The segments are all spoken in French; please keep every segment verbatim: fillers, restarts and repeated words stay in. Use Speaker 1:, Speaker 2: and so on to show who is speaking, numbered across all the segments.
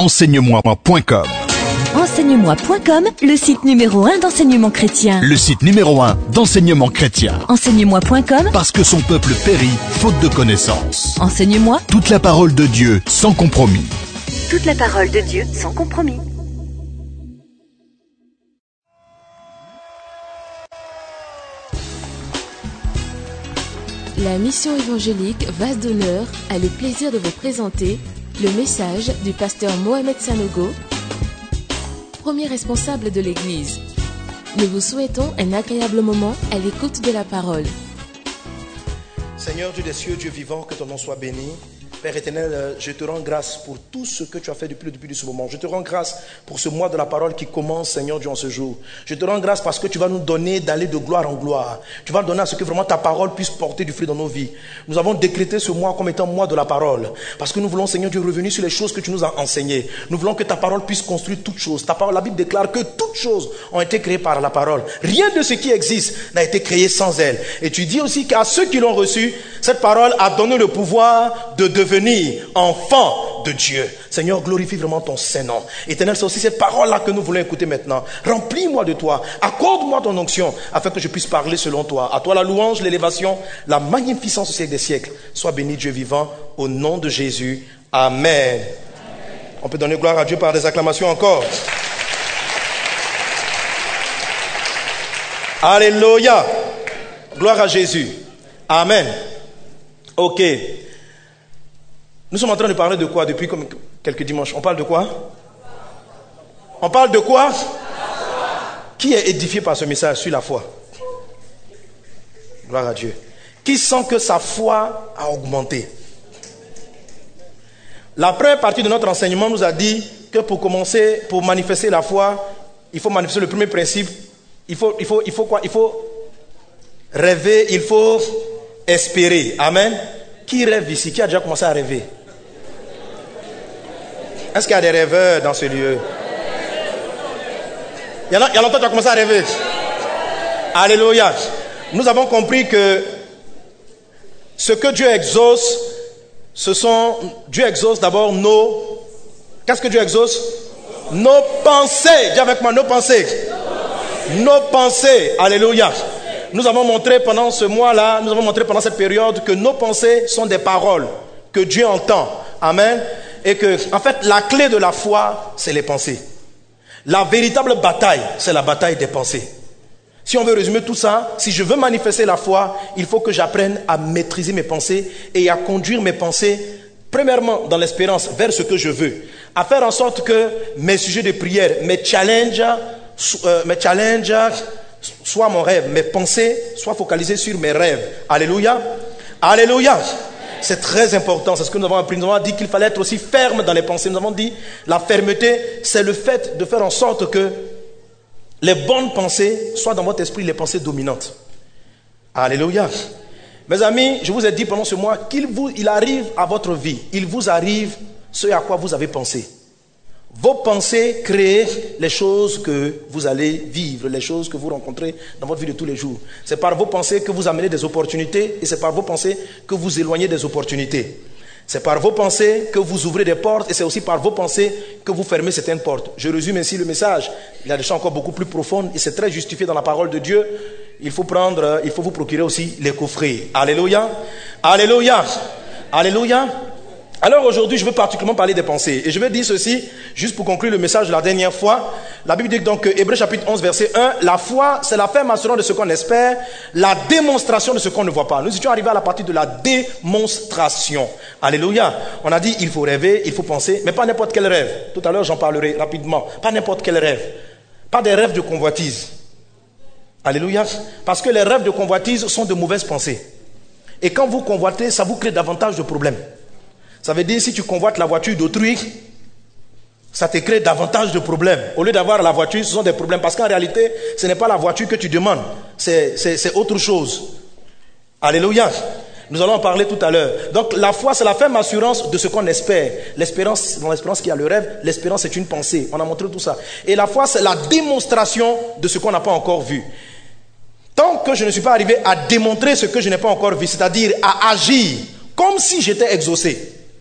Speaker 1: enseigne-moi point com.
Speaker 2: enseigne-moi point com, le site numéro un d'enseignement chrétien.
Speaker 1: Le site numéro un d'enseignement chrétien.
Speaker 2: enseigne-moi point com,
Speaker 1: Parce que son peuple périt faute de connaissance.
Speaker 2: Enseigne-moi.
Speaker 1: Toute la parole de Dieu sans compromis.
Speaker 2: Toute la parole de Dieu sans compromis.
Speaker 3: La mission évangélique Vase d'honneur a le plaisir de vous présenter le message du pasteur Mohamed Sanogo, premier responsable de l'Église. Nous vous souhaitons un agréable moment à l'écoute de la parole.
Speaker 4: Seigneur Dieu des cieux, Dieu vivant, que ton nom soit béni. Père éternel, je te rends grâce pour tout ce que tu as fait depuis le début de ce moment. Je te rends grâce pour ce mois de la parole qui commence, Seigneur Dieu, en ce jour. Je te rends grâce parce que tu vas nous donner d'aller de gloire en gloire. Tu vas donner à ce que vraiment ta parole puisse porter du fruit dans nos vies. Nous avons décrété ce mois comme étant mois de la parole. Parce que nous voulons, Seigneur Dieu, revenir sur les choses que tu nous as enseignées. Nous voulons que ta parole puisse construire toutes choses. Ta parole, la Bible déclare que toutes choses ont été créées par la parole. Rien de ce qui existe n'a été créé sans elle. Et tu dis aussi qu'à ceux qui l'ont reçue, cette parole a donné le pouvoir de devenir enfant de Dieu. Seigneur, glorifie vraiment ton Saint-Nom. Éternel, c'est aussi cette parole-là que nous voulons écouter maintenant. Remplis-moi de toi, accorde-moi ton onction, afin que je puisse parler selon toi. À toi la louange, l'élévation, la magnificence au siècle des siècles. Sois béni Dieu vivant, au nom de Jésus. Amen. Amen. On peut donner gloire à Dieu par des acclamations encore. Alléluia. Gloire à Jésus. Amen. Ok. Nous sommes en train de parler de quoi depuis comme quelques dimanches? On parle de quoi? On parle de quoi? Qui est édifié par ce message sur la foi? Gloire à Dieu. Qui sent que sa foi a augmenté? La première partie de notre enseignement nous a dit que pour commencer, pour manifester la foi, il faut manifester le premier principe. Il faut, il faut, il faut quoi? Il faut rêver, il faut espérer. Amen. Qui rêve ici? Qui a déjà commencé à rêver? Est-ce qu'il y a des rêveurs dans ce lieu? Il y a, il y a longtemps que tu as commencé à rêver. Alléluia. Nous avons compris que ce que Dieu exauce, ce sont... Dieu exauce d'abord nos... Qu'est-ce que Dieu exauce? Nos pensées. Dis avec moi, nos pensées. Nos pensées. Alléluia. Nous avons montré pendant ce mois-là, nous avons montré pendant cette période que nos pensées sont des paroles que Dieu entend. Amen. Et que, en fait, la clé de la foi, c'est les pensées. La véritable bataille, c'est la bataille des pensées. Si on veut résumer tout ça, si je veux manifester la foi, il faut que j'apprenne à maîtriser mes pensées et à conduire mes pensées, premièrement, dans l'espérance, vers ce que je veux. À faire en sorte que mes sujets de prière, mes challenges, euh, mes challenges, soit mon rêve, mes pensées soient focalisées sur mes rêves. Alléluia. Alléluia. C'est très important, c'est ce que nous avons appris. Nous avons dit qu'il fallait être aussi ferme dans les pensées. Nous avons dit la fermeté, c'est le fait de faire en sorte que les bonnes pensées soient dans votre esprit les pensées dominantes. Alléluia. Mes amis, je vous ai dit pendant ce mois qu'il vous, il arrive à votre vie, il vous arrive ce à quoi vous avez pensé. Vos pensées créent les choses que vous allez vivre, les choses que vous rencontrez dans votre vie de tous les jours. C'est par vos pensées que vous amenez des opportunités et c'est par vos pensées que vous éloignez des opportunités. C'est par vos pensées que vous ouvrez des portes et c'est aussi par vos pensées que vous fermez certaines portes. Je résume ainsi le message. Il y a des choses encore beaucoup plus profondes et c'est très justifié dans la parole de Dieu. Il faut prendre, il faut vous procurer aussi les coffrets. Alléluia. Alléluia. Alléluia. Alors aujourd'hui, je veux particulièrement parler des pensées. Et je vais dire ceci, juste pour conclure le message de la dernière fois. La Bible dit donc, Hébreux chapitre onze, verset un, la foi, c'est la ferme assurance de ce qu'on espère, la démonstration de ce qu'on ne voit pas. Nous étions arrivés à la partie de la démonstration. Alléluia. On a dit, il faut rêver, il faut penser, mais pas n'importe quel rêve. Tout à l'heure, j'en parlerai rapidement. Pas n'importe quel rêve. Pas des rêves de convoitise. Alléluia. Parce que les rêves de convoitise sont de mauvaises pensées. Et quand vous convoitez, ça vous crée davantage de problèmes. Ça veut dire si tu convoites la voiture d'autrui, ça te crée davantage de problèmes. Au lieu d'avoir la voiture, ce sont des problèmes. Parce qu'en réalité, ce n'est pas la voiture que tu demandes. C'est, c'est, c'est autre chose. Alléluia. Nous allons en parler tout à l'heure. Donc la foi, c'est la ferme assurance de ce qu'on espère. L'espérance, dans l'espérance qui a le rêve, l'espérance c'est une pensée. On a montré tout ça. Et la foi, c'est la démonstration de ce qu'on n'a pas encore vu. Tant que je ne suis pas arrivé à démontrer ce que je n'ai pas encore vu, c'est-à-dire à agir comme si j'étais exaucé,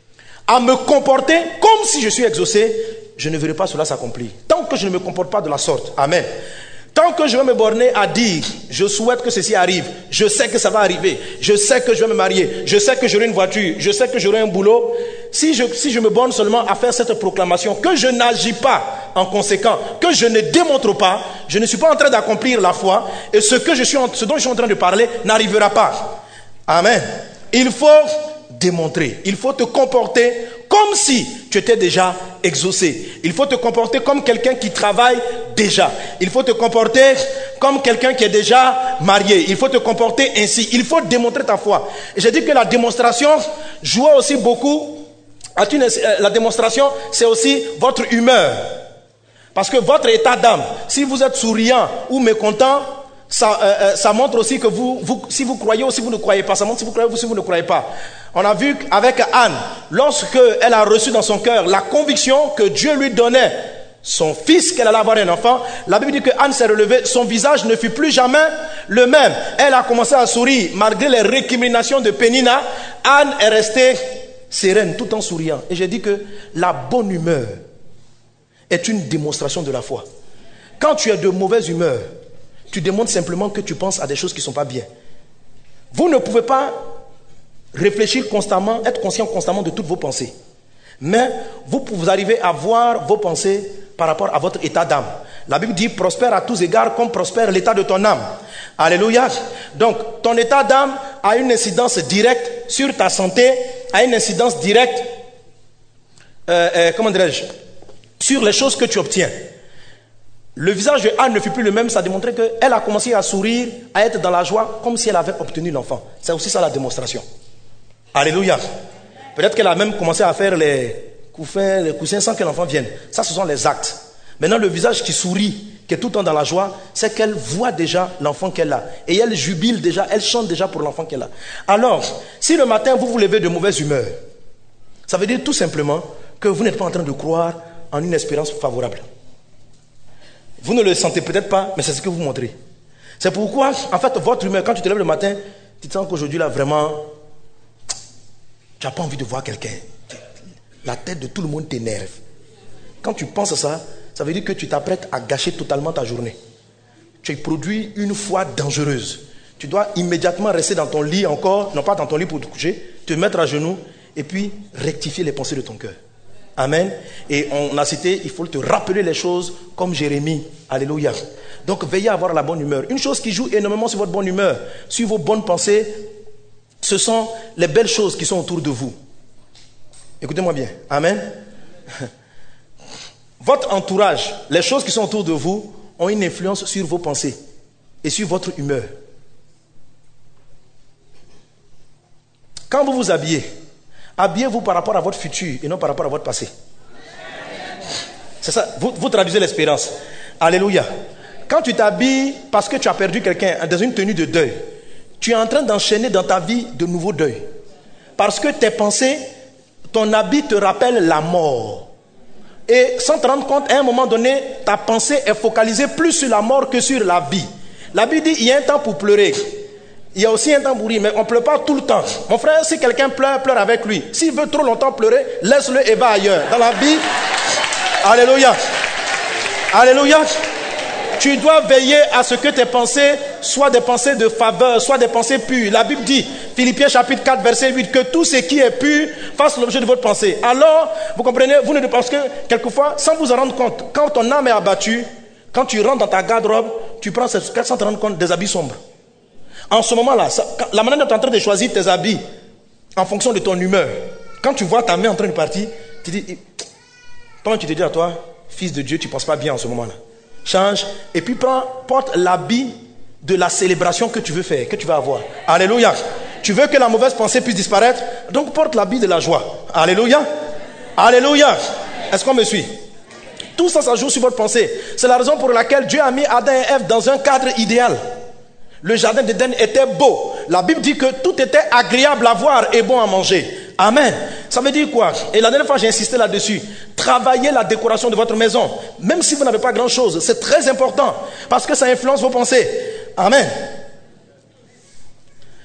Speaker 4: à me comporter comme si je suis exaucé, je ne verrai pas cela s'accomplir. Tant que je ne me comporte pas de la sorte. Amen. Tant que je vais me borner à dire, je souhaite que ceci arrive, je sais que ça va arriver, je sais que je vais me marier, je sais que j'aurai une voiture, je sais que j'aurai un boulot. Si je, si je me borne seulement à faire cette proclamation, que je n'agis pas en conséquent, que je ne démontre pas, je ne suis pas en train d'accomplir la foi, et ce, que je suis en, ce dont je suis en train de parler n'arrivera pas. Amen. Il faut démontrer, il faut te comporter comme si tu étais déjà exaucé. Il faut te comporter comme quelqu'un qui travaille déjà. Il faut te comporter comme quelqu'un qui est déjà marié. Il faut te comporter ainsi. Il faut démontrer ta foi. Et j'ai dit que la démonstration joue aussi beaucoup. La démonstration, c'est aussi votre humeur. Parce que votre état d'âme, si vous êtes souriant ou mécontent, ça, euh, ça montre aussi que vous, vous, si vous croyez ou si vous ne croyez pas, ça montre si vous croyez ou si vous ne croyez pas. On a vu avec Anne, lorsque elle a reçu dans son cœur la conviction que Dieu lui donnait son fils, qu'elle allait avoir un enfant, la Bible dit que Anne s'est relevée, son visage ne fut plus jamais le même. Elle a commencé à sourire, malgré les récriminations de Pénina. Anne est restée sereine, tout en souriant. Et j'ai dit que la bonne humeur est une démonstration de la foi. Quand tu es de mauvaise humeur, tu démontres simplement que tu penses à des choses qui ne sont pas bien. Vous ne pouvez pas réfléchir constamment, être conscient constamment de toutes vos pensées. Mais vous, vous arrivez à voir vos pensées par rapport à votre état d'âme. La Bible dit prospère à tous égards comme prospère l'état de ton âme. Alléluia. Donc ton état d'âme a une incidence directe sur ta santé, a une incidence directe, euh, euh, comment dirais-je, sur les choses que tu obtiens. Le visage de Anne ne fut plus le même, ça démontrait qu'elle a commencé à sourire, à être dans la joie, comme si elle avait obtenu l'enfant. C'est aussi ça la démonstration. Alléluia. Peut-être qu'elle a même commencé à faire les coussins, les coussins sans que l'enfant vienne. Ça, ce sont les actes. Maintenant, le visage qui sourit, qui est tout le temps dans la joie, c'est qu'elle voit déjà l'enfant qu'elle a. Et elle jubile déjà, elle chante déjà pour l'enfant qu'elle a. Alors, si le matin, vous vous levez de mauvaise humeur, ça veut dire tout simplement que vous n'êtes pas en train de croire en une espérance favorable. Vous ne le sentez peut-être pas, mais c'est ce que vous montrez. C'est pourquoi, en fait, votre humeur, quand tu te lèves le matin, tu te sens qu'aujourd'hui, là, vraiment, tu n'as pas envie de voir quelqu'un. La tête de tout le monde t'énerve. Quand tu penses à ça, ça veut dire que tu t'apprêtes à gâcher totalement ta journée. Tu produis une foi dangereuse. Tu dois immédiatement rester dans ton lit encore, non pas dans ton lit pour te coucher, te mettre à genoux et puis rectifier les pensées de ton cœur. Amen. Et on a cité, il faut te rappeler les choses comme Jérémie. Alléluia. Donc veillez à avoir la bonne humeur. Une chose qui joue énormément sur votre bonne humeur, sur vos bonnes pensées, ce sont les belles choses qui sont autour de vous. Écoutez-moi bien. Amen. Votre entourage, les choses qui sont autour de vous ont une influence sur vos pensées et sur votre humeur. Quand vous vous habillez, habillez-vous par rapport à votre futur et non par rapport à votre passé. C'est ça, vous, vous traduisez l'espérance. Alléluia. Quand tu t'habilles parce que tu as perdu quelqu'un dans une tenue de deuil, tu es en train d'enchaîner dans ta vie de nouveaux deuils. Parce que tes pensées, ton habit te rappelle la mort. Et sans te rendre compte, à un moment donné, ta pensée est focalisée plus sur la mort que sur la vie. La Bible dit, il y a un temps pour pleurer. Il y a aussi un temps pour rire, mais on ne pleure pas tout le temps. Mon frère, si quelqu'un pleure, pleure avec lui. S'il veut trop longtemps pleurer, laisse-le et va ailleurs. Dans la vie, alléluia. Alléluia. Tu dois veiller à ce que tes pensées soient des pensées de faveur, soient des pensées pures. La Bible dit, Philippiens chapitre quatre, verset huit, que tout ce qui est pur fasse l'objet de votre pensée. Alors, vous comprenez, vous ne parce que quelquefois, sans vous en rendre compte, quand ton âme est abattue, quand tu rentres dans ta garde-robe, tu prends cette, sans te rendre compte des habits sombres. En ce moment-là, ça, la manière dont tu es en train de choisir tes habits en fonction de ton humeur, quand tu vois ta main en train de partir, tu dis, toi tu te dis à toi, fils de Dieu, tu ne penses pas bien en ce moment-là. Change et puis prends, porte l'habit de la célébration que tu veux faire, que tu vas avoir. Alléluia. Tu veux que la mauvaise pensée puisse disparaître, donc porte l'habit de la joie. Alléluia. Alléluia. Est-ce qu'on me suit? Tout ça, ça joue sur votre pensée. C'est la raison pour laquelle Dieu a mis Adam et Ève dans un cadre idéal. Le jardin d'Éden était beau. La Bible dit que tout était agréable à voir et bon à manger. Amen. Ça veut dire quoi? Et la dernière fois, j'ai insisté là-dessus. Travaillez la décoration de votre maison. Même si vous n'avez pas grand-chose, c'est très important. Parce que ça influence vos pensées. Amen.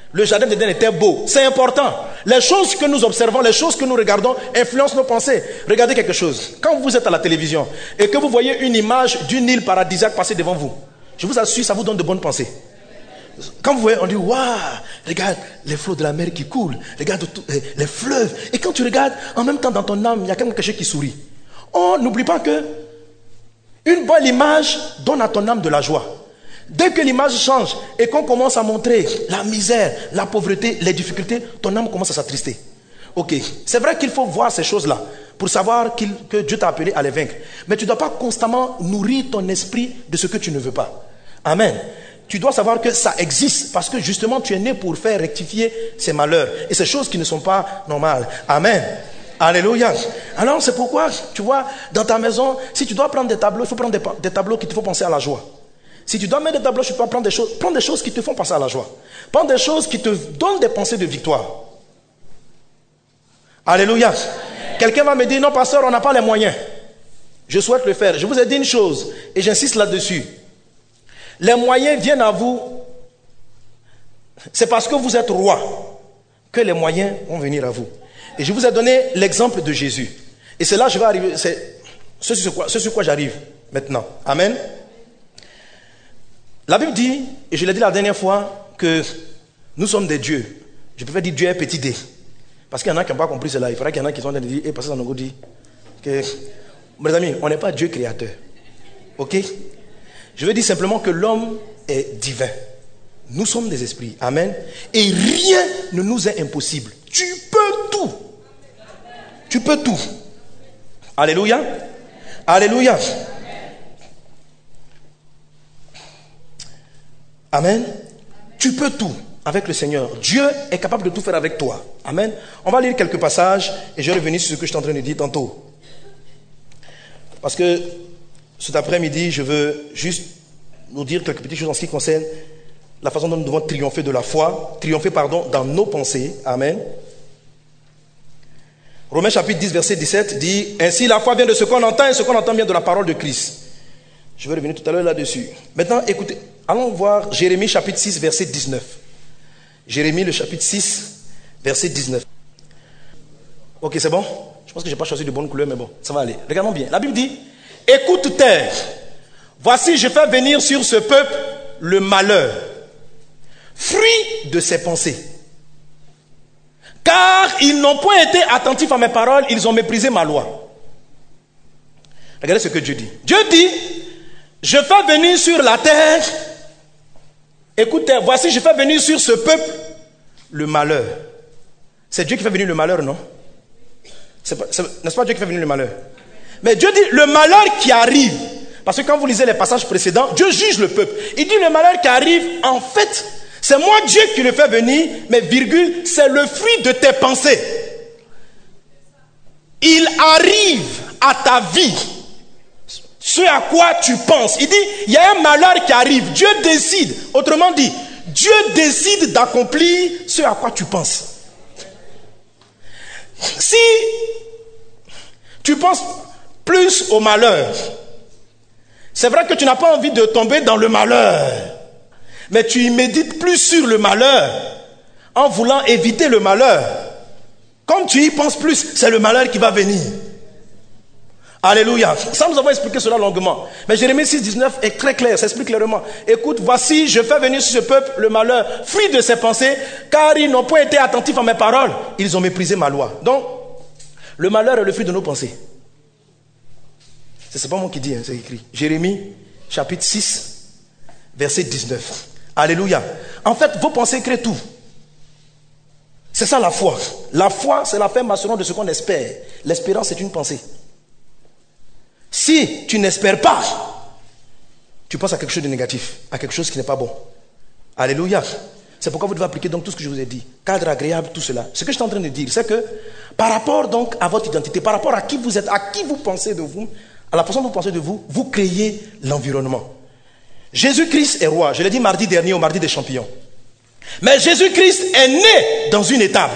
Speaker 4: Le jardin d'Éden était beau. C'est important. Les choses que nous observons, les choses que nous regardons influencent nos pensées. Regardez quelque chose. Quand vous êtes à la télévision et que vous voyez une image d'une île paradisiaque passer devant vous, je vous assure, ça vous donne de bonnes pensées. Quand vous voyez, on dit, waouh, regarde les flots de la mer qui coulent, regarde tout, les, les fleuves. Et quand tu regardes, en même temps dans ton âme, il y a quelque chose qui sourit. Oh, n'oublie pas que une bonne image donne à ton âme de la joie. Dès que l'image change et qu'on commence à montrer la misère, la pauvreté, les difficultés, ton âme commence à s'attrister. Ok, c'est vrai qu'il faut voir ces choses-là pour savoir qu'il, que Dieu t'a appelé à les vaincre. Mais tu ne dois pas constamment nourrir ton esprit de ce que tu ne veux pas. Amen. Tu dois savoir que ça existe parce que justement tu es né pour faire rectifier ces malheurs et ces choses qui ne sont pas normales. Amen. Alléluia. Alors c'est pourquoi, tu vois, dans ta maison, si tu dois prendre des tableaux, il faut prendre des, des tableaux qui te font penser à la joie. Si tu dois mettre des tableaux, tu dois prendre des choses, prends des choses qui te font penser à la joie. Prends des choses qui te donnent des pensées de victoire. Alléluia. Quelqu'un va me dire, non pasteur, on n'a pas les moyens. Je souhaite le faire. Je vous ai dit une chose et j'insiste là-dessus. Les moyens viennent à vous. C'est parce que vous êtes roi que les moyens vont venir à vous. Et je vous ai donné l'exemple de Jésus. Et c'est là que je vais arriver. C'est ce sur quoi, ce sur quoi j'arrive maintenant. Amen. La Bible dit, et je l'ai dit la dernière fois, que nous sommes des dieux. Je préfère dire Dieu est petit d. Parce qu'il y en a qui n'ont pas compris cela. Il faudra qu'il y en a qui sont en train de dire, et Pasteur Sanogo dit, que, mes amis, on n'est pas Dieu créateur. Ok? Je veux dire simplement que l'homme est divin. Nous sommes des esprits. Amen. Et rien ne nous est impossible. Tu peux tout. Tu peux tout. Alléluia. Alléluia. Amen. Tu peux tout avec le Seigneur. Dieu est capable de tout faire avec toi. Amen. On va lire quelques passages et je vais revenir sur ce que je suis en train de dire tantôt. Parce que cet après-midi, je veux juste nous dire quelques petites choses en ce qui concerne la façon dont nous devons triompher de la foi, triompher, pardon, dans nos pensées. Amen. Romains chapitre dix, verset dix-sept dit, ainsi la foi vient de ce qu'on entend et ce qu'on entend vient de la parole de Christ. Je vais revenir tout à l'heure là-dessus. Maintenant, écoutez, allons voir Jérémie chapitre six, verset dix-neuf. Jérémie le chapitre six, verset dix-neuf. Ok, c'est bon? Je pense que je n'ai pas choisi de bonne couleur, mais bon, ça va aller. Regardons bien. La Bible dit, écoute terre, voici je fais venir sur ce peuple le malheur, fruit de ses pensées. Car ils n'ont point été attentifs à mes paroles, ils ont méprisé ma loi. Regardez ce que Dieu dit. Dieu dit, je fais venir sur la terre, écoutez, voici je fais venir sur ce peuple le malheur. C'est Dieu qui fait venir le malheur, non? C'est pas, c'est, n'est-ce pas Dieu qui fait venir le malheur? Mais Dieu dit le malheur qui arrive. Parce que quand vous lisez les passages précédents, Dieu juge le peuple. Il dit le malheur qui arrive, en fait, c'est moi Dieu qui le fait venir, mais virgule, c'est le fruit de tes pensées. Il arrive à ta vie ce à quoi tu penses. Il dit, il y a un malheur qui arrive. Dieu décide. Autrement dit, Dieu décide d'accomplir ce à quoi tu penses. Si tu penses plus au malheur, c'est vrai que tu n'as pas envie de tomber dans le malheur, mais tu y médites plus sur le malheur en voulant éviter le malheur. Comme tu y penses plus, c'est le malheur qui va venir. Alléluia. Ça, nous avons expliqué cela longuement. Mais Jérémie six, dix-neuf est très clair, ça explique clairement. Écoute, voici, je fais venir sur ce peuple le malheur, fruit de ses pensées, car ils n'ont pas été attentifs à mes paroles. Ils ont méprisé ma loi. Donc, le malheur est le fruit de nos pensées. Ce n'est pas moi qui dis, hein, c'est écrit. Jérémie, chapitre six, verset dix-neuf. Alléluia. En fait, vos pensées créent tout. C'est ça la foi. La foi, c'est la ferme assurance de ce qu'on espère. L'espérance, c'est une pensée. Si tu n'espères pas, tu penses à quelque chose de négatif, à quelque chose qui n'est pas bon. Alléluia. C'est pourquoi vous devez appliquer donc tout ce que je vous ai dit. Cadre agréable, tout cela. Ce que je suis en train de dire, c'est que par rapport donc à votre identité, par rapport à qui vous êtes, à qui vous pensez de vous, à la façon dont vous pensez de vous, vous créez l'environnement. Jésus-Christ est roi. Je l'ai dit mardi dernier au mardi des champions. Mais Jésus-Christ est né dans une étable.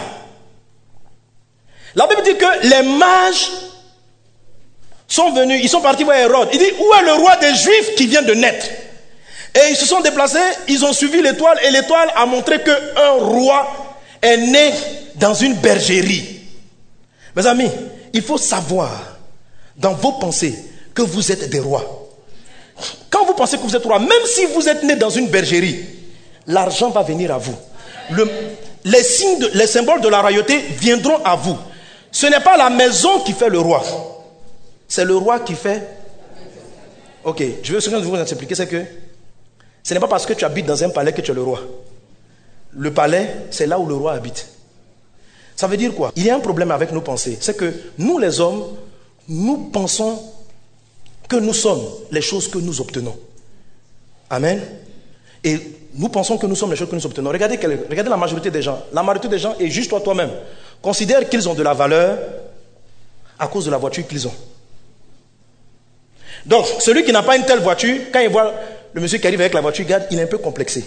Speaker 4: La Bible dit que les mages sont venus, ils sont partis voir Hérode. Il dit, où est le roi des Juifs qui vient de naître? Et ils se sont déplacés, ils ont suivi l'étoile et l'étoile a montré qu'un roi est né dans une bergerie. Mes amis, il faut savoir dans vos pensées que vous êtes des rois. Quand vous pensez que vous êtes roi, même si vous êtes né dans une bergerie, l'argent va venir à vous. Le, les signes, de, les symboles de la royauté viendront à vous. Ce n'est pas la maison qui fait le roi. C'est le roi qui fait... Ok, je veux ce que je vais vous expliquer, c'est que ce n'est pas parce que tu habites dans un palais que tu es le roi. Le palais, c'est là où le roi habite. Ça veut dire quoi? Il y a un problème avec nos pensées. C'est que nous les hommes, nous pensons que nous sommes les choses que nous obtenons. Amen. Et nous pensons que nous sommes les choses que nous obtenons. Regardez, quelle, regardez la majorité des gens. La majorité des gens, et juste toi toi-même, considèrent qu'ils ont de la valeur à cause de la voiture qu'ils ont. Donc, celui qui n'a pas une telle voiture, quand il voit le monsieur qui arrive avec la voiture, regarde, il est un peu complexé.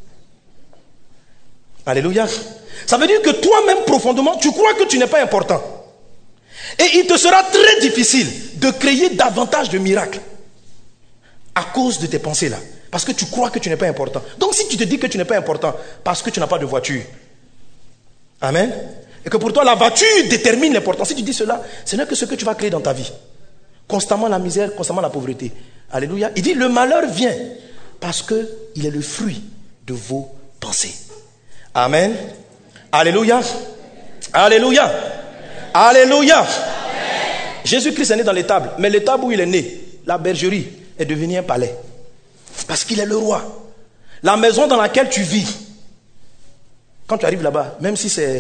Speaker 4: Alléluia. Ça veut dire que toi-même, profondément, tu crois que tu n'es pas important. Et il te sera très difficile de créer davantage de miracles à cause de tes pensées-là. Parce que tu crois que tu n'es pas important. Donc si tu te dis que tu n'es pas important parce que tu n'as pas de voiture, amen, et que pour toi la voiture détermine l'importance, si tu dis cela, ce n'est que ce que tu vas créer dans ta vie. Constamment la misère, constamment la pauvreté. Alléluia. Il dit le malheur vient parce qu'il est le fruit de vos pensées. Amen. Alléluia. Alléluia. Alléluia. Jésus-Christ est né dans l'étable, mais l'étable où il est né, la bergerie, est devenue un palais. Parce qu'il est le roi. La maison dans laquelle tu vis, quand tu arrives là-bas, même si c'est...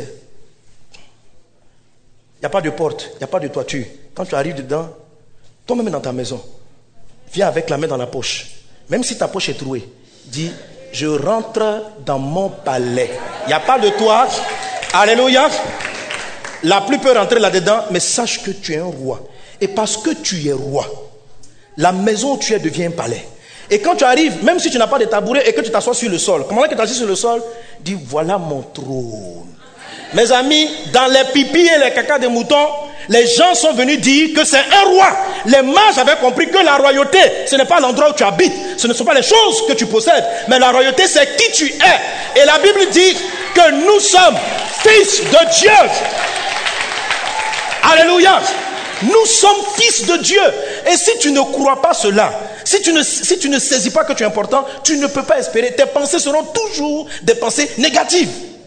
Speaker 4: Il n'y a pas de porte, il n'y a pas de toiture. Quand tu arrives dedans, toi-même dans ta maison, viens avec la main dans la poche. Même si ta poche est trouée, dis, je rentre dans mon palais. Il n'y a pas de toit. Alléluia. La pluie peut rentrer là-dedans, mais sache que tu es un roi. Et parce que tu es roi, la maison où tu es devient un palais. Et quand tu arrives, même si tu n'as pas de tabouret et que tu t'assois sur le sol, comment que tu t'assois sur le sol? Dis, voilà mon trône. Mes amis, dans les pipis et les caca des moutons, les gens sont venus dire que c'est un roi. Les mages avaient compris que la royauté, ce n'est pas l'endroit où tu habites, ce ne sont pas les choses que tu possèdes, mais la royauté, c'est qui tu es. Et la Bible dit que nous sommes fils de Dieu. Alléluia. Nous sommes fils de Dieu. Et si tu ne crois pas cela, si tu ne, si tu ne saisis pas que tu es important, tu ne peux pas espérer. Tes pensées seront toujours des pensées négatives.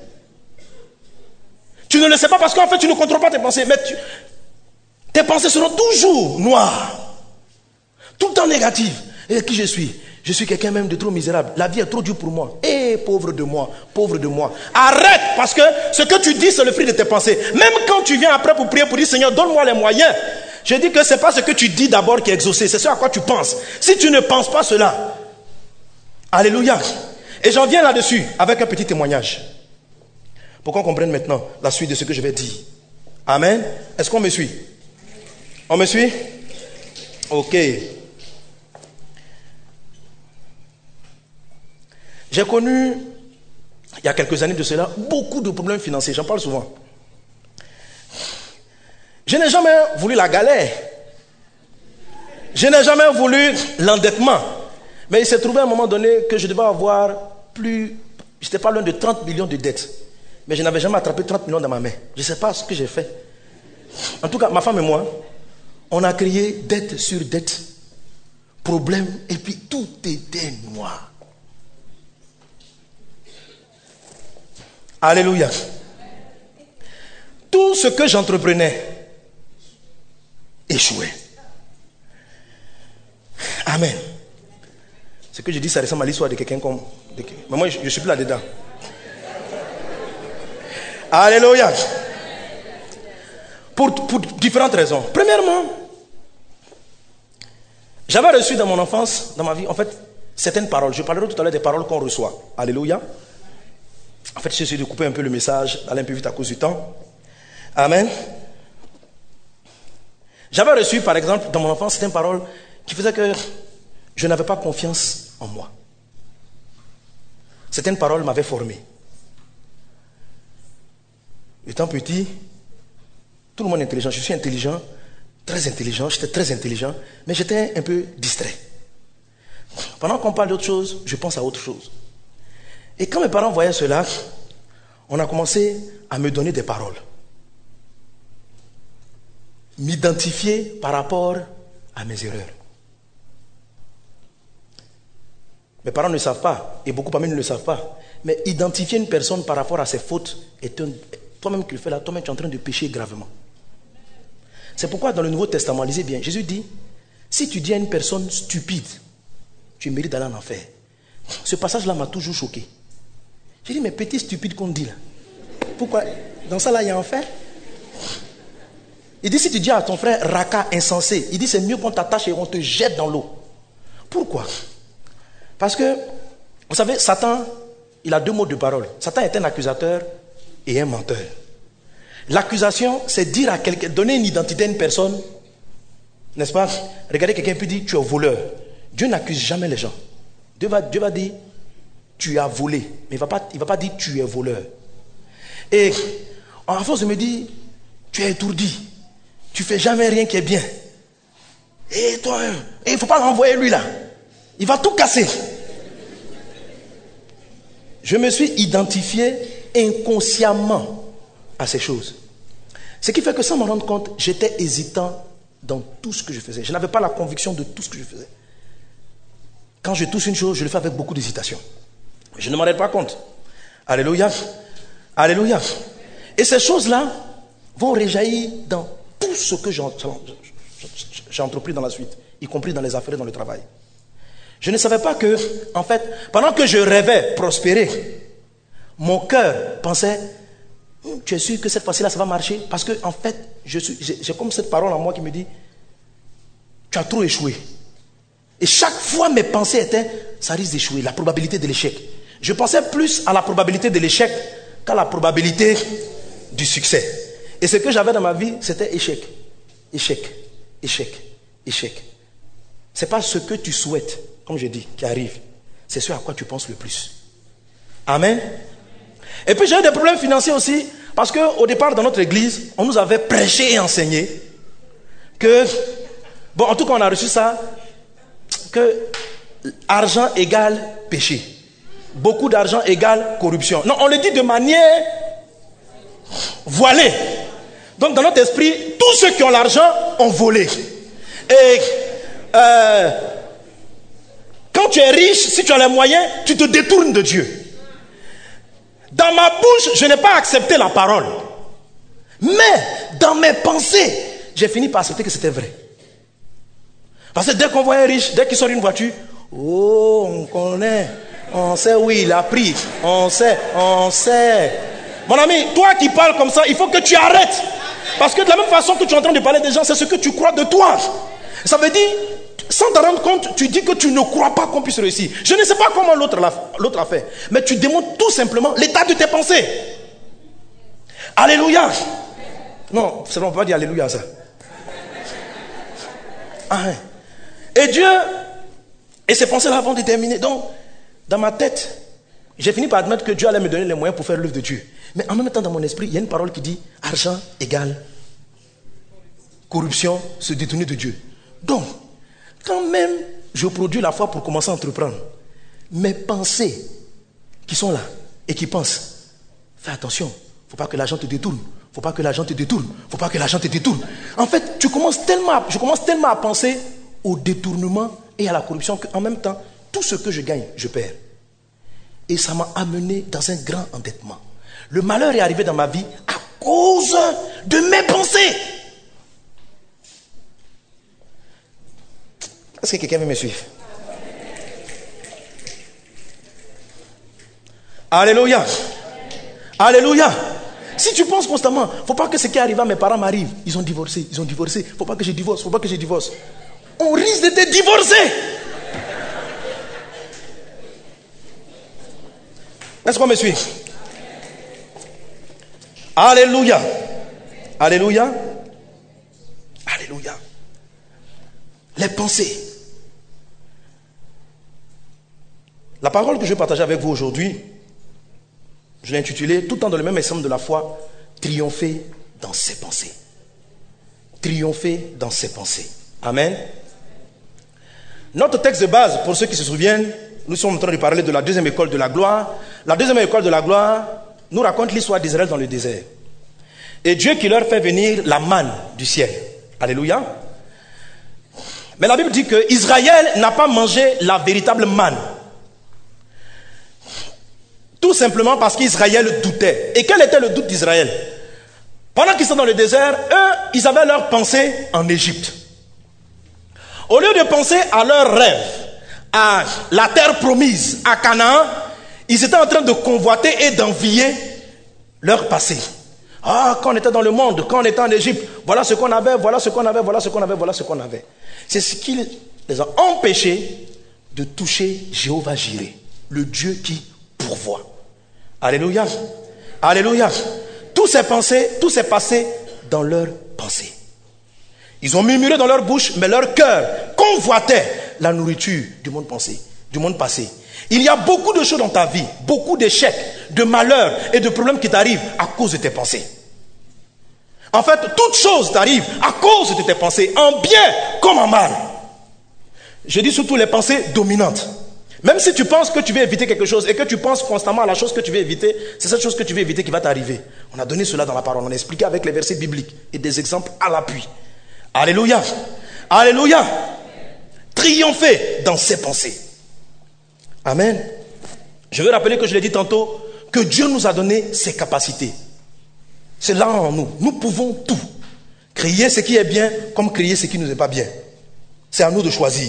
Speaker 4: Tu ne le sais pas parce qu'en fait tu ne contrôles pas tes pensées. Mais tu, tes pensées seront toujours noires. Tout le temps négatives. Et qui je suis? Je suis quelqu'un même de trop misérable. La vie est trop dure pour moi. Eh, pauvre de moi, pauvre de moi. Arrête, parce que ce que tu dis, c'est le fruit de tes pensées. Même quand tu viens après pour prier, pour dire, Seigneur, donne-moi les moyens. Je dis que ce n'est pas ce que tu dis d'abord qui est exaucé, c'est ce à quoi tu penses. Si tu ne penses pas cela, alléluia. Et j'en viens là-dessus avec un petit témoignage. Pour qu'on comprenne maintenant la suite de ce que je vais dire. Amen. Est-ce qu'on me suit? On me suit? Ok. J'ai connu, il y a quelques années de cela, beaucoup de problèmes financiers. J'en parle souvent. Je n'ai jamais voulu la galère. Je n'ai jamais voulu l'endettement. Mais il s'est trouvé à un moment donné que je devais avoir plus... Je n'étais pas loin de trente millions de dettes. Mais je n'avais jamais attrapé trente millions dans ma main. Je ne sais pas ce que j'ai fait. En tout cas, ma femme et moi, on a créé dette sur dette. Problème. Et puis tout était noir. Alléluia. Tout ce que j'entreprenais échouait. Amen. Ce que je dis, ça ressemble à l'histoire de quelqu'un comme... De... Mais moi, je ne suis plus là-dedans. Alléluia. Pour, pour différentes raisons. Premièrement, j'avais reçu dans mon enfance, dans ma vie, en fait, certaines paroles. Je parlerai tout à l'heure des paroles qu'on reçoit. Alléluia. En fait, j'essaie de couper un peu le message, d'aller un peu vite à cause du temps. Amen. J'avais reçu, par exemple, dans mon enfance, certaines paroles qui faisaient que je n'avais pas confiance en moi. Certaines paroles m'avaient formé. Étant petit, tout le monde est intelligent. Je suis intelligent, très intelligent, j'étais très intelligent, mais j'étais un peu distrait. Pendant qu'on parle d'autre chose, je pense à autre chose. Et quand mes parents voyaient cela, on a commencé à me donner des paroles. M'identifier par rapport à mes erreurs. Mes parents ne le savent pas, et beaucoup parmi nous ne le savent pas. Mais identifier une personne par rapport à ses fautes, est un, toi-même qui le fais là, toi-même tu es en train de pécher gravement. C'est pourquoi dans le Nouveau Testament, lisez bien, Jésus dit, si tu dis à une personne stupide, tu mérites d'aller en enfer. Ce passage-là m'a toujours choqué. J'ai dit, mais petit stupide qu'on dit là, pourquoi dans ça là il y a enfer? Il dit, si tu dis à ton frère raca, insensé, il dit, c'est mieux qu'on t'attache et on te jette dans l'eau. Pourquoi? Parce que, vous savez, Satan, il a deux mots de parole. Satan est un accusateur et un menteur. L'accusation, c'est dire à quelqu'un, donner une identité à une personne, n'est-ce pas? Regardez quelqu'un puis dire, tu es voleur. Dieu n'accuse jamais les gens. Dieu va, Dieu va dire, tu as volé. Mais il ne va pas, il va pas dire, tu es voleur. Et, en force de me dire, tu es étourdi. Tu fais jamais rien qui est bien. Et toi, il ne faut pas l'envoyer lui là. Il va tout casser. Je me suis identifié inconsciemment à ces choses. Ce qui fait que sans m'en rendre compte, j'étais hésitant dans tout ce que je faisais. Je n'avais pas la conviction de tout ce que je faisais. Quand je touche une chose, je le fais avec beaucoup d'hésitation. Je ne m'en rends pas compte. Alléluia. Alléluia. Et ces choses-là vont réjaillir dans tout ce que j'ai entrepris dans la suite, y compris dans les affaires et dans le travail. Je ne savais pas que, en fait, pendant que je rêvais prospérer, mon cœur pensait, tu es sûr que cette fois-ci-là, ça va marcher? Parce que, en fait, je suis, j'ai, j'ai comme cette parole en moi qui me dit, tu as trop échoué. Et chaque fois, mes pensées étaient, ça risque d'échouer, la probabilité de l'échec. Je pensais plus à la probabilité de l'échec qu'à la probabilité du succès. Et ce que j'avais dans ma vie, c'était échec, échec, échec, échec. Ce n'est pas ce que tu souhaites, comme je dis, qui arrive. C'est ce à quoi tu penses le plus. Amen. Et puis j'ai eu des problèmes financiers aussi, parce qu'au départ, dans notre église, on nous avait prêché et enseigné que, bon, en tout cas, on a reçu ça, que argent égale péché. Beaucoup d'argent égale corruption. Non, on le dit de manière voilée. Donc, dans notre esprit, tous ceux qui ont l'argent ont volé. Et euh, quand tu es riche, si tu as les moyens, tu te détournes de Dieu. Dans ma bouche, je n'ai pas accepté la parole. Mais, dans mes pensées, j'ai fini par accepter que c'était vrai. Parce que dès qu'on voit un riche, dès qu'il sort d'une voiture, oh, on connaît, on sait où il a pris, on sait, on sait. Mon ami, toi qui parles comme ça, il faut que tu arrêtes. Parce que de la même façon que tu es en train de parler des gens, c'est ce que tu crois de toi. Ça veut dire, sans t'en rendre compte, tu dis que tu ne crois pas qu'on puisse réussir. Je ne sais pas comment l'autre l'a, l'autre a fait, mais tu démontres tout simplement l'état de tes pensées. Alléluia. Non, ça ne va pas dire alléluia ça. Ah, hein. Et Dieu, et ces pensées-là vont déterminer. Donc, dans ma tête, j'ai fini par admettre que Dieu allait me donner les moyens pour faire l'œuvre de Dieu. Mais en même temps, dans mon esprit, il y a une parole qui dit argent égale corruption, se détourner de Dieu. Donc, quand même je produis la foi pour commencer à entreprendre, mes pensées qui sont là et qui pensent, fais attention, il ne faut pas que l'argent te détourne, il ne faut pas que l'argent te détourne, il ne faut pas que l'argent te détourne. En fait, tu commences tellement à, je commence tellement à penser au détournement et à la corruption qu'en même temps, tout ce que je gagne, je perds. Et ça m'a amené dans un grand endettement. Le malheur est arrivé dans ma vie à cause de mes pensées. Est-ce que quelqu'un veut me suivre? Alléluia. Alléluia. Si tu penses constamment, il ne faut pas que ce qui arrive à mes parents m'arrive. Ils ont divorcé, ils ont divorcé. Il ne faut pas que je divorce, il ne faut pas que je divorce. On risque de te divorcer. Est-ce qu'on me suit? Alléluia. Alléluia. Alléluia. Les pensées. La parole que je vais partager avec vous aujourd'hui, je l'ai intitulée, tout le temps dans le même ensemble de la foi, triompher dans ses pensées. Triompher dans ses pensées. Amen. Notre texte de base, pour ceux qui se souviennent, nous sommes en train de parler de la deuxième école de la gloire. La deuxième école de la gloire nous raconte l'histoire d'Israël dans le désert. Et Dieu qui leur fait venir la manne du ciel. Alléluia. Mais la Bible dit que Israël n'a pas mangé la véritable manne. Tout simplement parce qu'Israël doutait. Et quel était le doute d'Israël? Pendant qu'ils sont dans le désert, eux, ils avaient leur pensée en Égypte. Au lieu de penser à leur rêve, à la terre promise, à Canaan, ils étaient en train de convoiter et d'envier leur passé. Ah, quand on était dans le monde, quand on était en Égypte, voilà ce qu'on avait, voilà ce qu'on avait, voilà ce qu'on avait, voilà ce qu'on avait. C'est ce qui les a empêchés de toucher Jéhovah Jireh, le Dieu qui pourvoit. Alléluia. Alléluia. Tout s'est pensé, tout s'est passé dans leurs pensées. Ils ont murmuré dans leur bouche, mais leur cœur convoitait la nourriture du monde pensé, du monde passé. Il y a beaucoup de choses dans ta vie, beaucoup d'échecs, de malheurs et de problèmes qui t'arrivent à cause de tes pensées. En fait, toutes choses t'arrivent à cause de tes pensées, en bien comme en mal. Je dis surtout les pensées dominantes. Même si tu penses que tu veux éviter quelque chose et que tu penses constamment à la chose que tu veux éviter, c'est cette chose que tu veux éviter qui va t'arriver. On a donné cela dans la parole, on a expliqué avec les versets bibliques et des exemples à l'appui. Alléluia. Alléluia. Triompher dans ses pensées. Amen. Je veux rappeler que je l'ai dit tantôt, que Dieu nous a donné ses capacités. C'est là en nous. Nous pouvons tout. Créer ce qui est bien comme créer ce qui ne nous est pas bien. C'est à nous de choisir.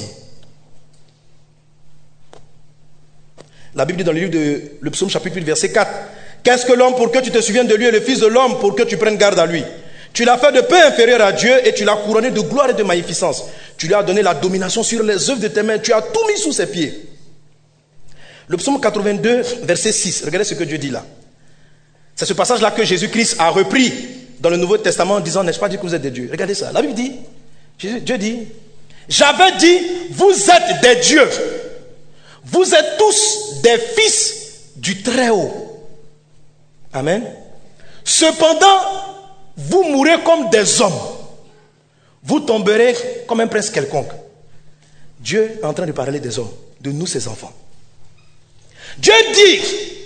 Speaker 4: La Bible dit dans le livre de le psaume chapitre huit verset quatre. Qu'est-ce que l'homme pour que tu te souviennes de lui et le fils de l'homme pour que tu prennes garde à lui? Tu l'as fait de peu inférieur à Dieu et tu l'as couronné de gloire et de magnificence. Tu lui as donné la domination sur les œuvres de tes mains. Tu as tout mis sous ses pieds. Le psaume quatre-vingt-deux, verset six. Regardez ce que Dieu dit là. C'est ce passage-là que Jésus-Christ a repris dans le Nouveau Testament en disant, n'est-ce pas dit que vous êtes des dieux? Regardez ça. La Bible dit, Jésus, Dieu dit, j'avais dit, vous êtes des dieux. Vous êtes tous des fils du Très-Haut. Amen. Cependant, vous mourrez comme des hommes. Vous tomberez comme un prince quelconque. Dieu est en train de parler des hommes, de nous ses enfants. Dieu dit,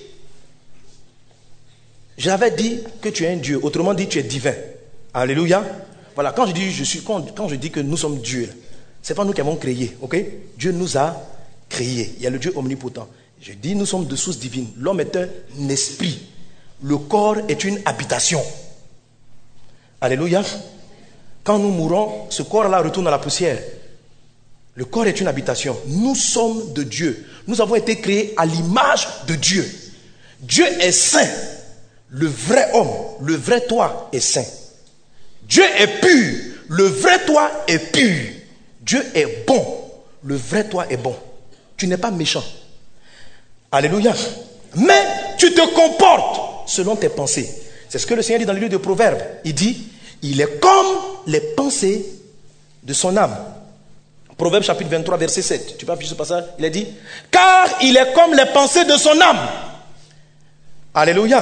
Speaker 4: j'avais dit que tu es un Dieu, autrement dit tu es divin. Alléluia. Voilà, quand je dis, je suis, quand, quand je dis que nous sommes Dieu, ce n'est pas nous qui avons créé, ok? Dieu nous a créés. Il y a le Dieu omnipotent. Je dis, nous sommes de source divine. L'homme est un esprit. Le corps est une habitation. Alléluia. Quand nous mourons, ce corps-là retourne à la poussière. Le corps est une habitation. Nous sommes de Dieu. Nous avons été créés à l'image de Dieu. Dieu est saint. Le vrai homme, le vrai toi est saint. Dieu est pur. Le vrai toi est pur. Dieu est bon. Le vrai toi est bon. Tu n'es pas méchant. Alléluia. Mais tu te comportes selon tes pensées. C'est ce que le Seigneur dit dans le livre de Proverbes. Il dit, il est comme les pensées de son âme. Proverbes chapitre vingt-trois, verset sept. Tu peux afficher ce passage? Il a dit, car il est comme les pensées de son âme. Alléluia.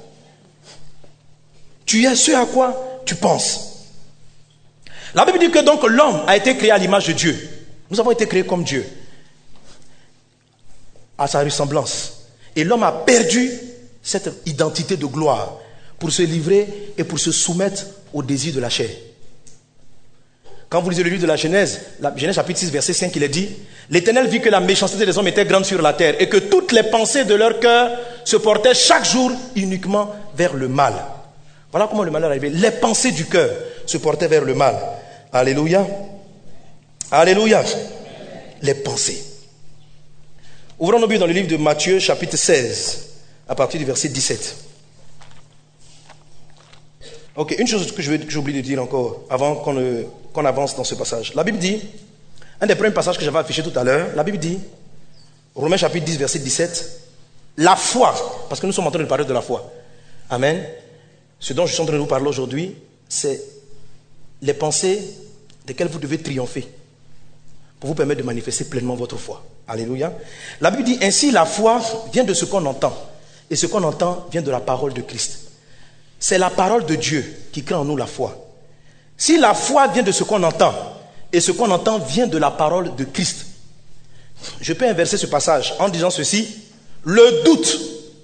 Speaker 4: Tu es ce à quoi tu penses. La Bible dit que donc l'homme a été créé à l'image de Dieu. Nous avons été créés comme Dieu, à sa ressemblance. Et l'homme a perdu cette identité de gloire pour se livrer et pour se soumettre au désir de la chair. Quand vous lisez le livre de la Genèse, la Genèse chapitre six, verset cinq, il est dit, l'Éternel vit que la méchanceté des hommes était grande sur la terre et que toutes les pensées de leur cœur se portaient chaque jour uniquement vers le mal. Voilà comment le mal est arrivé. Les pensées du cœur se portaient vers le mal. Alléluia. Alléluia. Les pensées. Ouvrons nos Bibles dans le livre de Matthieu chapitre seize, à partir du verset dix-sept. Ok, une chose que je vais, que j'oublie de dire encore, avant qu'on, ne, qu'on avance dans ce passage. La Bible dit, un des premiers passages que j'avais affiché tout à l'heure, la Bible dit, Romains chapitre dix, verset dix-sept, la foi, parce que nous sommes en train de parler de la foi. Amen. Ce dont je suis en train de vous parler aujourd'hui, c'est les pensées desquelles vous devez triompher pour vous permettre de manifester pleinement votre foi. Alléluia. La Bible dit, ainsi la foi vient de ce qu'on entend, et ce qu'on entend vient de la parole de Christ. C'est la parole de Dieu qui crée en nous la foi. Si la foi vient de ce qu'on entend, et ce qu'on entend vient de la parole de Christ, Je peux inverser ce passage en disant ceci. Le doute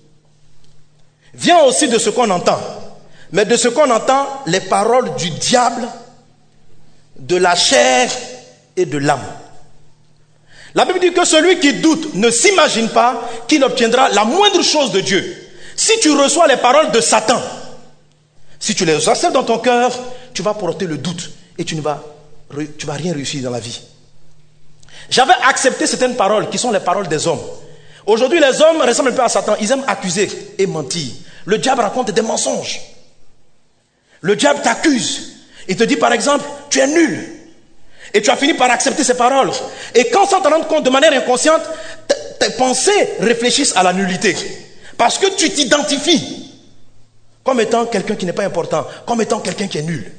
Speaker 4: vient aussi de ce qu'on entend. Mais de ce qu'on entend, les paroles du diable, de la chair et de l'âme. La Bible dit que celui qui doute ne s'imagine pas qu'il obtiendra la moindre chose de Dieu. Si tu reçois les paroles de Satan, si tu les acceptes dans ton cœur, tu vas porter le doute et tu ne vas, tu vas rien réussir dans la vie. J'avais accepté certaines paroles qui sont les paroles des hommes. Aujourd'hui, les hommes ressemblent un peu à Satan. Ils aiment accuser et mentir. Le diable raconte des mensonges. Le diable t'accuse. Il te dit par exemple, tu es nul. Et tu as fini par accepter ces paroles. Et quand sans t'en rendre compte de manière inconsciente, tes pensées réfléchissent à la nullité. Parce que tu t'identifies comme étant quelqu'un qui n'est pas important, comme étant quelqu'un qui est nul.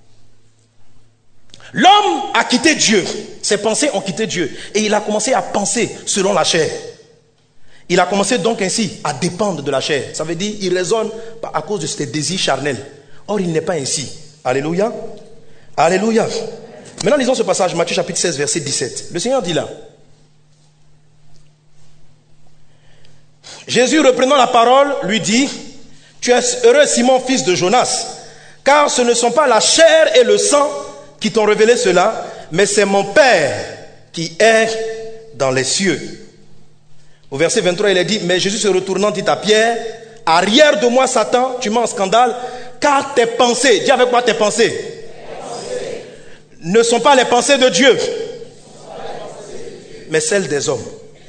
Speaker 4: L'homme a quitté Dieu. Ses pensées ont quitté Dieu. Et il a commencé à penser selon la chair. Il a commencé donc ainsi à dépendre de la chair. Ça veut dire qu'il raisonne à cause de ses désirs charnels. Or, il n'est pas ainsi. Alléluia. Alléluia. Maintenant, lisons ce passage, Matthieu chapitre seize, verset dix-sept. Le Seigneur dit là. Jésus, reprenant la parole, lui dit, « Tu es heureux, Simon, fils de Jonas, car ce ne sont pas la chair et le sang qui t'ont révélé cela, mais c'est mon Père qui est dans les cieux. » Au verset vingt-trois, il est dit, « Mais Jésus se retournant dit à Pierre, « Arrière de moi, Satan, tu m'as en scandale, car tes pensées, dis avec moi tes pensées, ne sont pas les pensées de Dieu, mais celles des hommes. »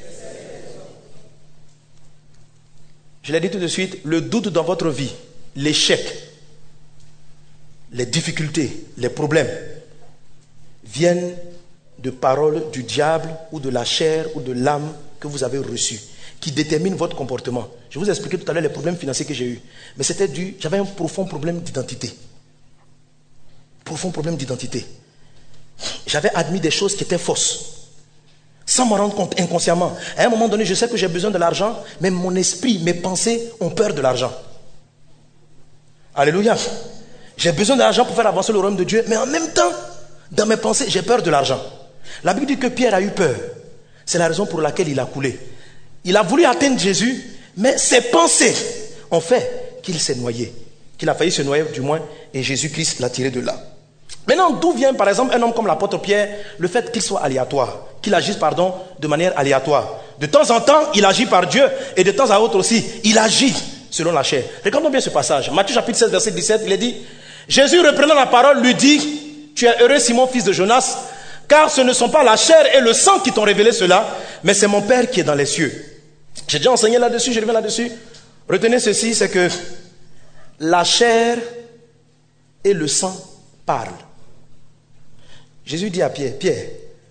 Speaker 4: Je l'ai dit tout de suite, le doute dans votre vie, l'échec, les difficultés, les problèmes viennent de paroles du diable ou de la chair ou de l'âme que vous avez reçues, qui déterminent votre comportement. Je vous ai expliqué tout à l'heure les problèmes financiers que j'ai eus, mais c'était dû, j'avais un profond problème d'identité. Profond problème d'identité. J'avais admis des choses qui étaient fausses, sans m'en rendre compte inconsciemment. À un moment donné, je sais que j'ai besoin de l'argent, mais mon esprit, mes pensées ont peur de l'argent. Alléluia. J'ai besoin de l'argent pour faire avancer le royaume de Dieu, mais en même temps, dans mes pensées, j'ai peur de l'argent. La Bible dit que Pierre a eu peur. C'est la raison pour laquelle il a coulé. Il a voulu atteindre Jésus, mais ses pensées ont fait qu'il s'est noyé. Qu'il a failli se noyer du moins, et Jésus-Christ l'a tiré de là. Maintenant, d'où vient par exemple un homme comme l'apôtre Pierre, le fait qu'il soit aléatoire, qu'il agisse pardon, de manière aléatoire. De temps en temps, il agit par Dieu, et de temps à autre aussi, il agit selon la chair. Regardons bien ce passage. Matthieu chapitre seize, verset dix-sept, il est dit, Jésus reprenant la parole lui dit, tu es heureux Simon, fils de Jonas, car ce ne sont pas la chair et le sang qui t'ont révélé cela, mais c'est mon Père qui est dans les cieux. J'ai déjà enseigné là-dessus, je reviens là-dessus. Retenez ceci, c'est que la chair et le sang parlent. Jésus dit à Pierre, Pierre,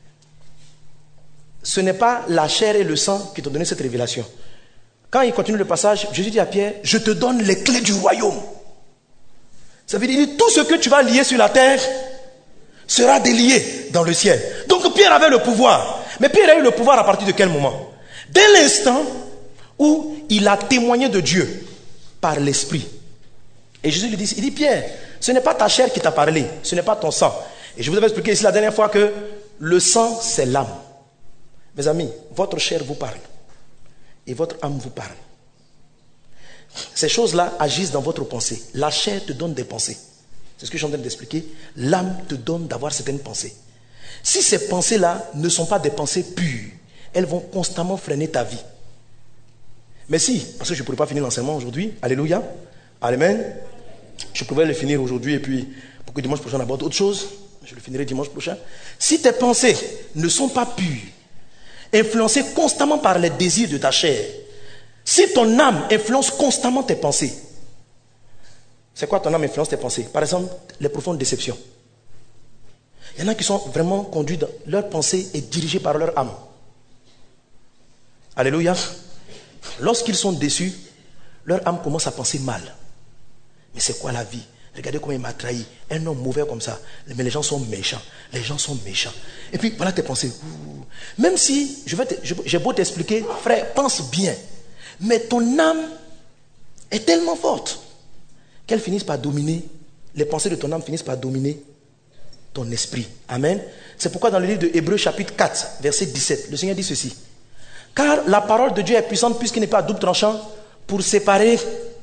Speaker 4: ce n'est pas la chair et le sang qui t'ont donné cette révélation. Quand il continue le passage, Jésus dit à Pierre, je te donne les clés du royaume. Ça veut dire, tout ce que tu vas lier sur la terre sera délié dans le ciel. Donc Pierre avait le pouvoir. Mais Pierre a eu le pouvoir à partir de quel moment? Dès l'instant où il a témoigné de Dieu par l'esprit. Et Jésus lui dit, il dit, Pierre, ce n'est pas ta chair qui t'a parlé, ce n'est pas ton sang. Et je vous avais expliqué ici la dernière fois que le sang, c'est l'âme. Mes amis, votre chair vous parle. Et votre âme vous parle. Ces choses-là agissent dans votre pensée. La chair te donne des pensées. C'est ce que je suis en train d'expliquer. L'âme te donne d'avoir certaines pensées. Si ces pensées-là ne sont pas des pensées pures, elles vont constamment freiner ta vie. Mais si, parce que je ne pourrais pas finir l'enseignement aujourd'hui, alléluia, amen, je pouvais le finir aujourd'hui et puis pour que dimanche prochain on aborde autre chose, je le finirai dimanche prochain. Si tes pensées ne sont pas pures, influencées constamment par les désirs de ta chair, si ton âme influence constamment tes pensées, c'est quoi ton âme influence tes pensées? Par exemple, les profondes déceptions. Il y en a qui sont vraiment conduits, dans, leur pensée est dirigée par leur âme. Alléluia. Lorsqu'ils sont déçus, leur âme commence à penser mal. Mais c'est quoi la vie? Regardez comment il m'a trahi. Un homme mauvais comme ça. Mais les gens sont méchants. Les gens sont méchants. Et puis voilà tes pensées. Même si, je vais te, je, j'ai beau t'expliquer, frère, pense bien. Mais ton âme est tellement forte qu'elle finisse par dominer, les pensées de ton âme finissent par dominer ton esprit. Amen. C'est pourquoi dans le livre de Hébreux chapitre quatre, verset dix-sept, le Seigneur dit ceci. Car la parole de Dieu est puissante puisqu'il n'est pas à double tranchant pour séparer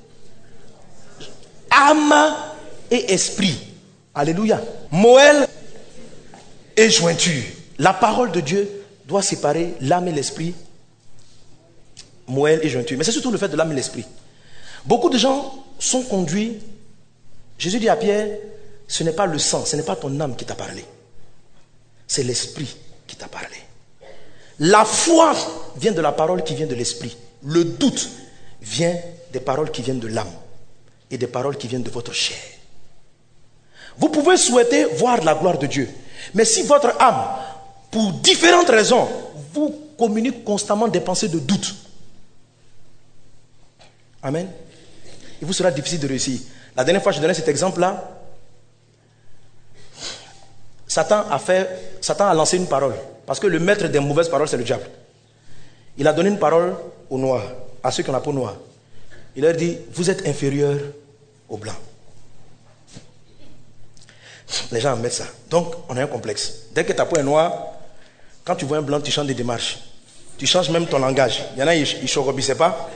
Speaker 4: âme et esprit. Alléluia. Moelle et jointure. La parole de Dieu doit séparer l'âme et l'esprit. Moelle et jointure. Mais c'est surtout le fait de l'âme et l'esprit. Beaucoup de gens sont conduits. Jésus dit à Pierre, ce n'est pas le sang, ce n'est pas ton âme qui t'a parlé. C'est l'esprit qui t'a parlé. La foi vient de la parole qui vient de l'esprit. Le doute vient des paroles qui viennent de l'âme et des paroles qui viennent de votre chair. Vous pouvez souhaiter voir la gloire de Dieu, mais si votre âme, pour différentes raisons, vous communique constamment des pensées de doute, amen, il vous sera difficile de réussir. La dernière fois, je donnais cet exemple-là. Satan a fait, Satan a lancé une parole. Parce que le maître des mauvaises paroles, c'est le diable. Il a donné une parole aux noirs, à ceux qui ont la peau noire. Il leur dit, vous êtes inférieurs aux blancs. Les gens mettent ça. Donc, on a un complexe. Dès que ta peau est noire, quand tu vois un blanc, tu changes des démarches. Tu changes même ton langage. Il y en a, ils ne chorobissaient pas.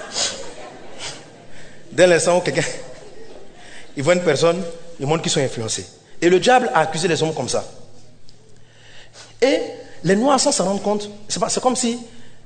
Speaker 4: Dès l'instant où quelqu'un, il voit une personne, ils montrent qu'ils sont influencés. Et le diable a accusé les hommes comme ça. Et les Noirs, sans s'en rendre compte, c'est, pas, c'est comme si,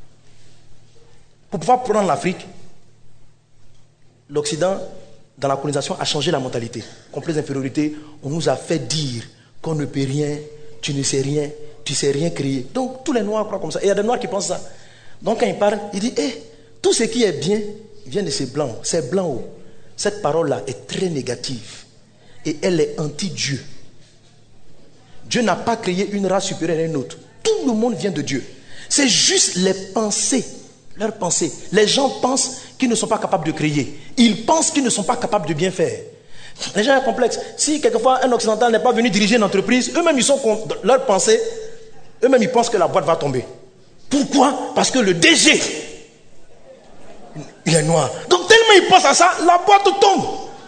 Speaker 4: pour pouvoir prendre l'Afrique, l'Occident, dans la colonisation, a changé la mentalité. Complexe d'infériorité, on nous a fait dire qu'on ne peut rien, tu ne sais rien, tu ne sais rien créer. Donc, tous les Noirs croient comme ça. Et il y a des Noirs qui pensent ça. Donc, quand ils parlent, ils disent, hé, tout ce qui est bien, vient de ces Blancs. Ces Blancs, cette parole-là est très négative. Et elle est anti-Dieu. Dieu n'a pas créé une race supérieure à une autre. Tout le monde vient de Dieu. C'est juste les pensées, leurs pensées. Les gens pensent qu'ils ne sont pas capables de créer. Ils pensent qu'ils ne sont pas capables de bien faire. Les gens sont complexes. Si quelquefois un occidental n'est pas venu diriger une entreprise, eux-mêmes ils sont dans leurs pensées, eux-mêmes ils pensent que la boîte va tomber. Pourquoi? Parce que le D G, il est noir. Donc tellement ils pensent à ça, la boîte tombe.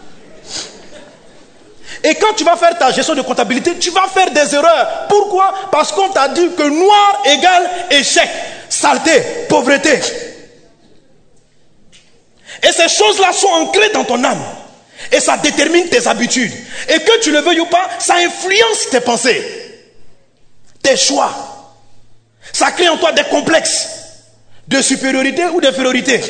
Speaker 4: Et quand tu vas faire ta gestion de comptabilité, tu vas faire des erreurs. Pourquoi? Parce qu'on t'a dit que noir égale échec, saleté, pauvreté. Et ces choses-là sont ancrées dans ton âme. Et ça détermine tes habitudes. Et que tu le veuilles ou pas, ça influence tes pensées, tes choix. Ça crée en toi des complexes de supériorité ou d'infériorité.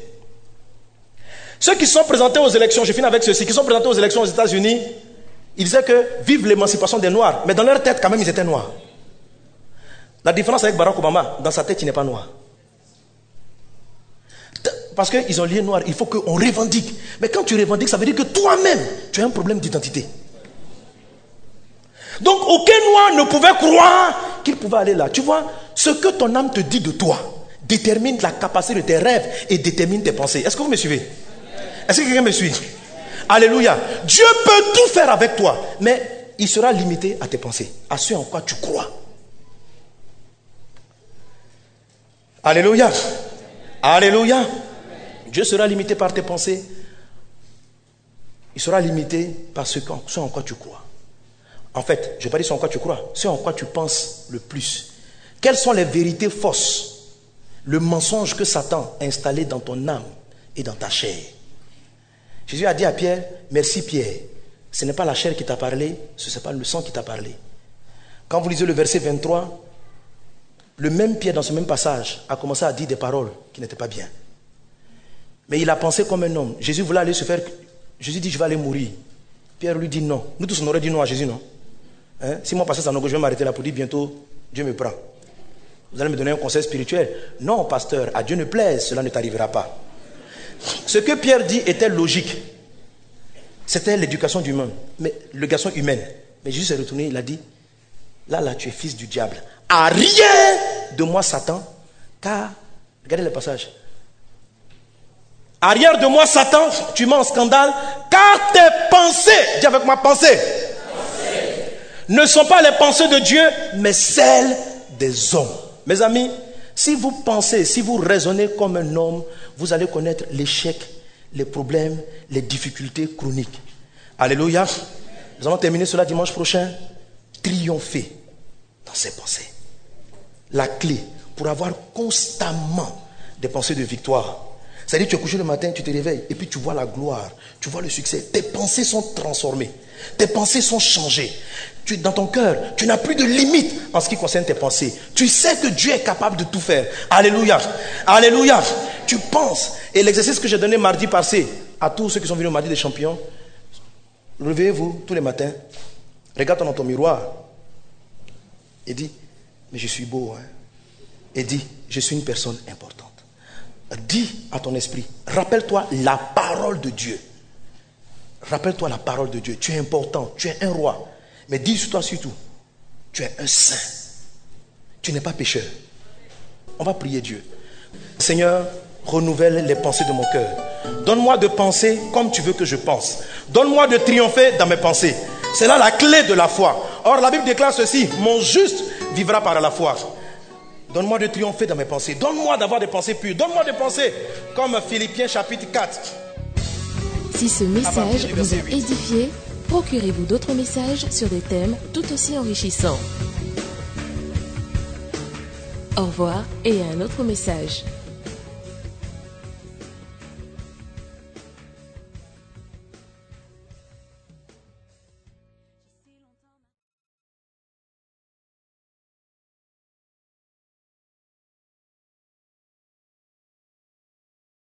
Speaker 4: Ceux qui sont présentés aux élections, je finis avec ceux-ci, qui sont présentés aux élections aux États-Unis, ils disaient que vive l'émancipation des Noirs. Mais dans leur tête, quand même, ils étaient noirs. La différence avec Barack Obama, dans sa tête, il n'est pas noir. Parce qu'ils ont lié noir, il faut qu'on revendique. Mais quand tu revendiques, ça veut dire que toi-même, tu as un problème d'identité. Donc, aucun noir ne pouvait croire qu'il pouvait aller là. Tu vois, ce que ton âme te dit de toi détermine la capacité de tes rêves et détermine tes pensées. Est-ce que vous me suivez? Est-ce que quelqu'un me suit? Alléluia. Dieu peut tout faire avec toi, mais il sera limité à tes pensées, à ce en quoi tu crois. Alléluia. Alléluia. Dieu sera limité par tes pensées. Il sera limité par ce en quoi tu crois. En fait, je ne vais pas dire ce en quoi tu crois, ce en quoi tu penses le plus. Quelles sont les vérités fausses, le mensonge que Satan a installé dans ton âme et dans ta chair? Jésus a dit à Pierre, merci Pierre, ce n'est pas la chair qui t'a parlé, ce n'est pas le sang qui t'a parlé. Quand vous lisez le verset vingt-trois, le même Pierre dans ce même passage a commencé à dire des paroles qui n'étaient pas bien. Mais il a pensé comme un homme. Jésus voulait aller se faire... Jésus dit, je vais aller mourir. Pierre lui dit non. Nous tous on aurait dit non à Jésus, non? Hein? Si moi pasteur Sanogo, je vais m'arrêter là pour dire bientôt, Dieu me prend. Vous allez me donner un conseil spirituel. Non, pasteur, à Dieu ne plaise, cela ne t'arrivera pas. Ce que Pierre dit était logique. C'était l'éducation humaine, mais l'éducation humaine. Mais Jésus s'est retourné, il a dit, là, là, tu es fils du diable. Arrière de moi, Satan, car, regardez le passage. Arrière de moi, Satan, tu mets en scandale, car tes pensées, dis avec moi, pensées, pensées, ne sont pas les pensées de Dieu, mais celles des hommes. Mes amis, si vous pensez, si vous raisonnez comme un homme, vous allez connaître l'échec, les problèmes, les difficultés chroniques. Alléluia. Nous allons terminer cela dimanche prochain. Triompher. ces pensées. La clé pour avoir constamment des pensées de victoire. C'est-à-dire, tu es couché le matin, tu te réveilles, et puis tu vois la gloire, tu vois le succès. Tes pensées sont transformées. Tes pensées sont changées. Tu, dans ton cœur, tu n'as plus de limite en ce qui concerne tes pensées. Tu sais que Dieu est capable de tout faire. Alléluia. Alléluia. Tu penses. Et l'exercice que j'ai donné mardi passé à tous ceux qui sont venus au mardi des champions, réveillez-vous tous les matins, regarde dans ton miroir et dis, mais je suis beau. Hein? Et dis, je suis une personne importante. Dis à ton esprit, rappelle-toi la parole de Dieu. Rappelle-toi la parole de Dieu. Tu es important, tu es un roi. Mais dis-toi surtout, tu es un saint. Tu n'es pas pécheur. On va prier Dieu. Seigneur, renouvelle les pensées de mon cœur. Donne-moi de penser comme tu veux que je pense. Donne-moi de triompher dans mes pensées. C'est là la clé de la foi. Or, la Bible déclare ceci, mon juste vivra par la foi. Donne-moi de triompher dans mes pensées. Donne-moi d'avoir des pensées pures. Donne-moi des pensées comme Philippiens chapitre quatre.
Speaker 3: Si ce message vous a édifié, procurez-vous d'autres messages sur des thèmes tout aussi enrichissants. Au revoir et à un autre message.